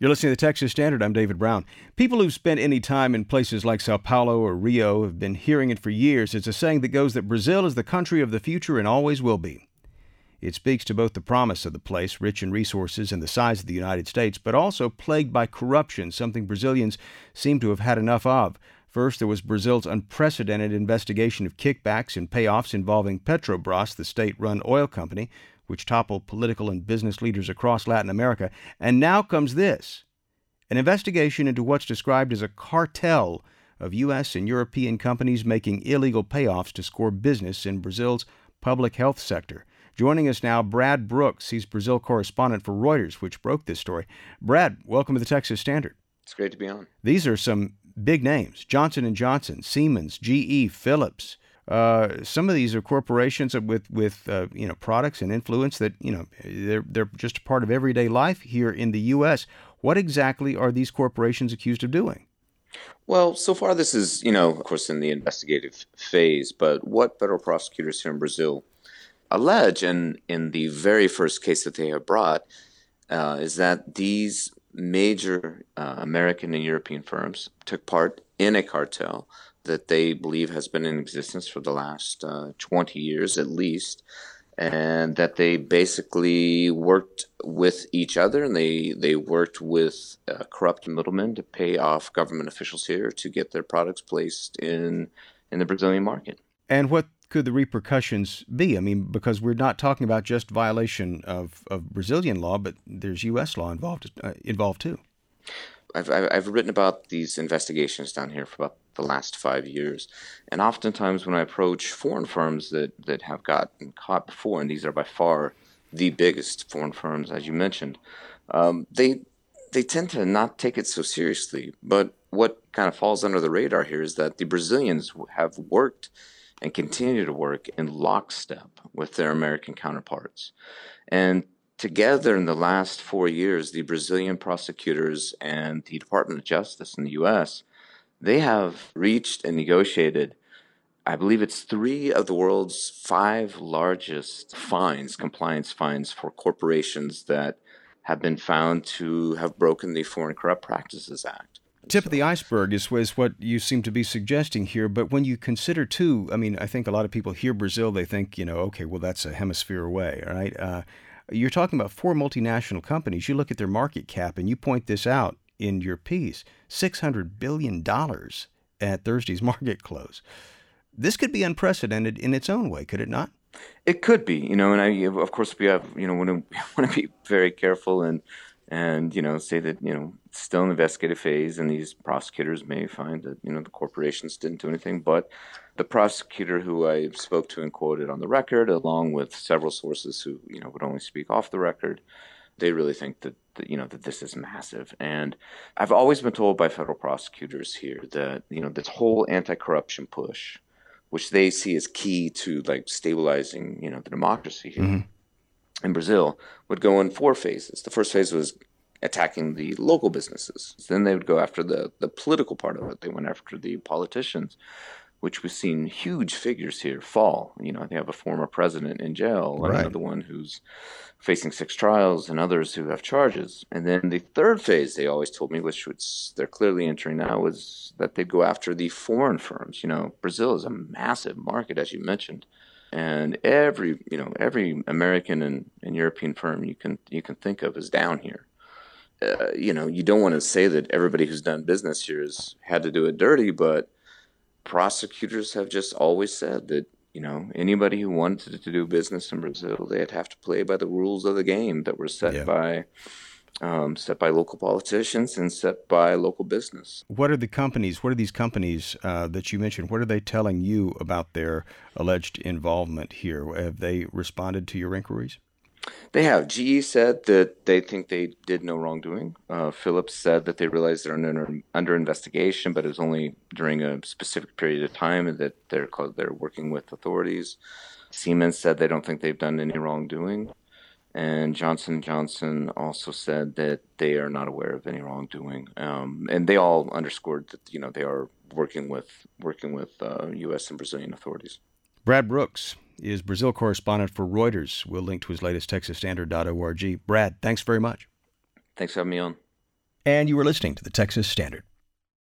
You're listening to the Texas Standard. I'm David Brown. People who've spent any time in places like Sao Paulo or Rio have been hearing it for years. It's a saying that goes that Brazil is the country of the future and always will be. It speaks to both the promise of the place, rich in resources and the size of the United States, but also plagued by corruption, something Brazilians seem to have had enough of. First, there was Brazil's unprecedented investigation of kickbacks and payoffs involving Petrobras, the state-run oil company, which toppled political and business leaders across Latin America. And now comes this, an investigation into what's described as a cartel of U.S. and European companies making illegal payoffs to score business in Brazil's public health sector. Joining us now, Brad Brooks. He's Brazil correspondent for Reuters, which broke this story. Brad, welcome to the Texas Standard. It's great to be on. These are some big names: Johnson & Johnson, Siemens, GE, Philips. Some of these are corporations with products and influence that they're just a part of everyday life here in the U.S. What exactly are these corporations accused of doing? Well, so far this is, of course, in the investigative phase. But what federal prosecutors here in Brazil allege, and in the very first case that they have brought, is that these major American and European firms took part in a cartel that they believe has been in existence for the last 20 years at least, and that they basically worked with each other, and they worked with corrupt middlemen to pay off government officials here to get their products placed in the Brazilian market. And what could the repercussions be? I mean, because we're not talking about just violation of Brazilian law, but there's U.S. law involved too. I've written about these investigations down here for about the last 5 years, and oftentimes when I approach foreign firms that have gotten caught before, and these are by far the biggest foreign firms, as you mentioned, they tend to not take it so seriously. But what kind of falls under the radar here is that the Brazilians have worked and continue to work in lockstep with their American counterparts. And together in the last 4 years, the Brazilian prosecutors and the Department of Justice in the U.S., they have reached and negotiated, I believe it's 3 of the world's 5 largest compliance fines for corporations that have been found to have broken the Foreign Corrupt Practices Act. Tip of the iceberg is what you seem to be suggesting here. But when you consider, too, I mean, I think a lot of people hear Brazil, they think, okay, well, that's a hemisphere away, all right? You're talking about 4 multinational companies. You look at their market cap, and you point this out in your piece, $600 billion at Thursday's market close. This could be unprecedented in its own way, could it not? It could be, and of course we have, want to be very careful and say that, it's still an investigative phase, and these prosecutors may find that, the corporations didn't do anything. But the prosecutor who I spoke to and quoted on the record, along with several sources who, would only speak off the record, they really think that this is massive. And I've always been told by federal prosecutors here that, this whole anti-corruption push, which they see as key to stabilizing, the democracy here in Brazil, would go in 4 phases. The first phase was attacking the local businesses. Then they would go after the political part of it. They went after the politicians, which we've seen huge figures here fall. They have a former president in jail, right, another one who's facing 6 trials, and others who have charges. And then the third phase, they always told me, which they're clearly entering now, was that they'd go after the foreign firms. Brazil is a massive market, as you mentioned. And every American and European firm you can think of is down here. You don't want to say that everybody who's done business here has had to do it dirty, but prosecutors have just always said that, anybody who wanted to do business in Brazil, they'd have to play by the rules of the game that were set by local politicians and set by local business. What are these companies that you mentioned? What are they telling you about their alleged involvement here? Have they responded to your inquiries? They have. GE said that they think they did no wrongdoing. Philips said that they realized they're under investigation, but it was only during a specific period of time and that they're working with authorities. Siemens said they don't think they've done any wrongdoing. And Johnson & Johnson also said that they are not aware of any wrongdoing. And they all underscored that, they are working with U.S. and Brazilian authorities. Brad Brooks is Brazil correspondent for Reuters. We'll link to his latest TexasStandard.org. Brad, thanks very much. Thanks for having me on. And you were listening to the Texas Standard.